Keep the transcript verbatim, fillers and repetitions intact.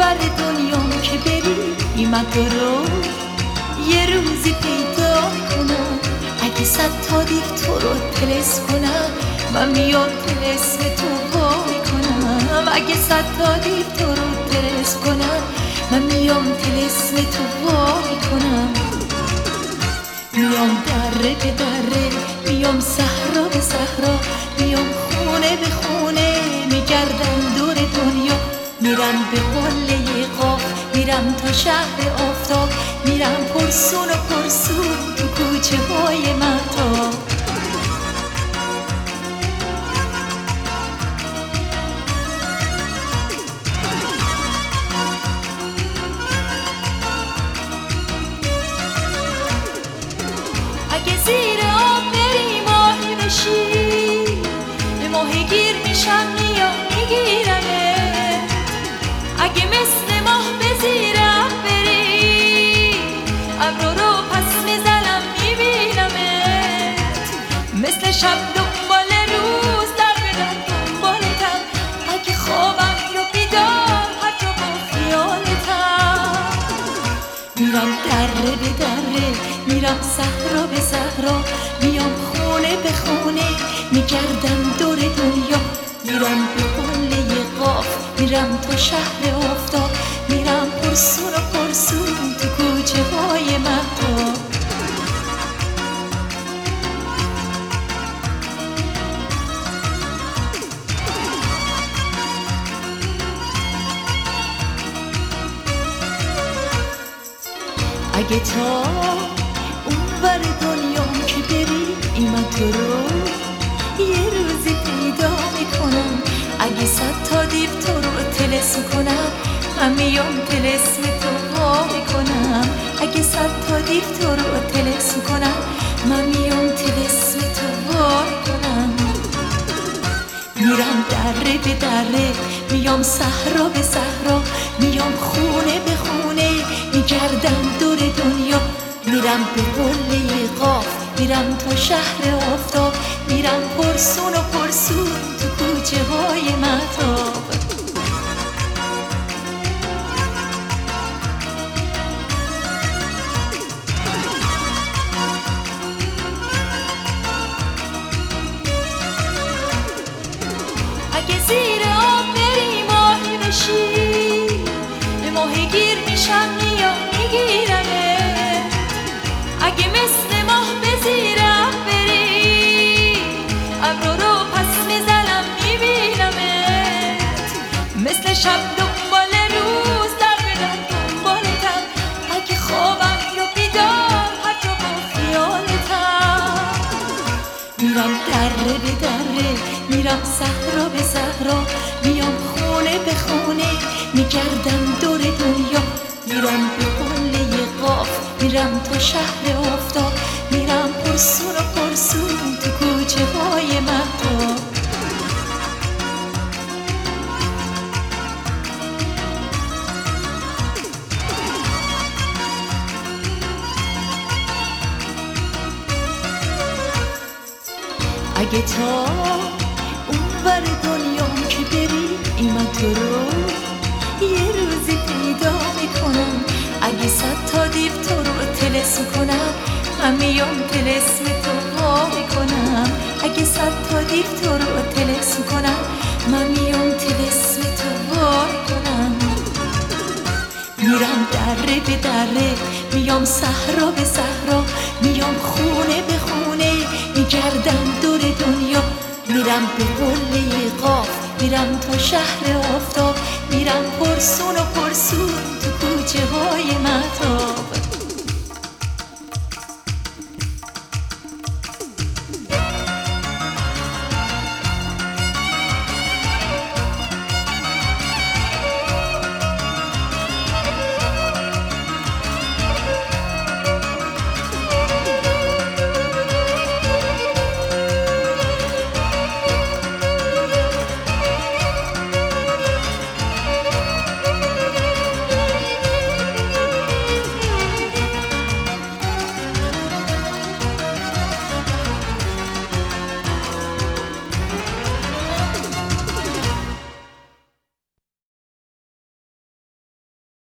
ور دنیام که بری ایمد رو یه روزی پیدا کنم. اگه صد تا دیو تو رو طلسم کنم من میام طلسم تو وای کنم. اگه صد تا دیو تو رو طلسم کنم من میام طلسم تو وای کنم. میام دره به دره، میام صحرا به صحرا، میام خونه به خونه، میگردم دور دنیا. میرم به قله قاف، میرم تا شهر آفتاب، میرم پرسون و پرسون تو کوچه های مهتاب. اگه زیر آب بری ماهی بشی به ماهی گیر میشم میام میگیرمه. اگه مثل ماه به زیر آب بری ابرو رو پس میزنم میبینمت. مثل شب دنبال روز در بدم دنبالتم. اگه خوابم یا بیدار هر جا با خیالتم. میرم دره به دره، میرم صحرا به صحرا، میام خونه به خونه، میگردم دور دنیا. میرم به قله قاف، میرم تا شهر آفتاب، میرم پرسون و پرسون تو کوچه های مهتاب. اگه تا اون ور دنیام که بری ایمن تو رو یه روزی پیدا میکنم. اگه صد تا دیو تو رو طلسم کنم من میام طلسم تو وا میکنم. اگه صد تا دیو تو رو طلسم کنم من میام طلسم تو وا میکنم. میرم دره به دره، میام صحرا به صحرا، میام خونه به خونه، میگردم دور دنیا. میرم به قله قاف، میرم تا شهر آفتاب، میرم پرسون و پرسون تو کوچه های مهتاب. اگه زیر آب بری ماهی بشی به ماهی گیر میشم میام میگیرمت. اگه مثل ماه به زیر آب بری ابرو رو پس میزنم میبینمت. مثل شب دنبال روز در بدم دنبالتم. اگه خوابم یا بیدار هر جا با خیالتم. میرم دره به دره، میرم صحرا به صحرا، میام خونه به خونه، میگردم دور دنیا. میرم به قله قاف، میرم تا شهر آفتاب، میرم پرسون و پرسون تو کوچه های مهتاب. اگه تا اون ور دنیام که بری ایمن تو رو یه روزی پیدا میکنم. اگه صد تا دیو تو رو طلسم کنم من میام طلسم تو وا میکنم. اگه صد تا دیو تو رو طلسم کنم من میام طلسم تو وا میکنم. میرم دره به دره، میام صحرا به صحرا، میام خونه به خونه، میگردم دور دنیا. میرم به قله قاف، میرم تا شهر آفتاب، میرم پرسون و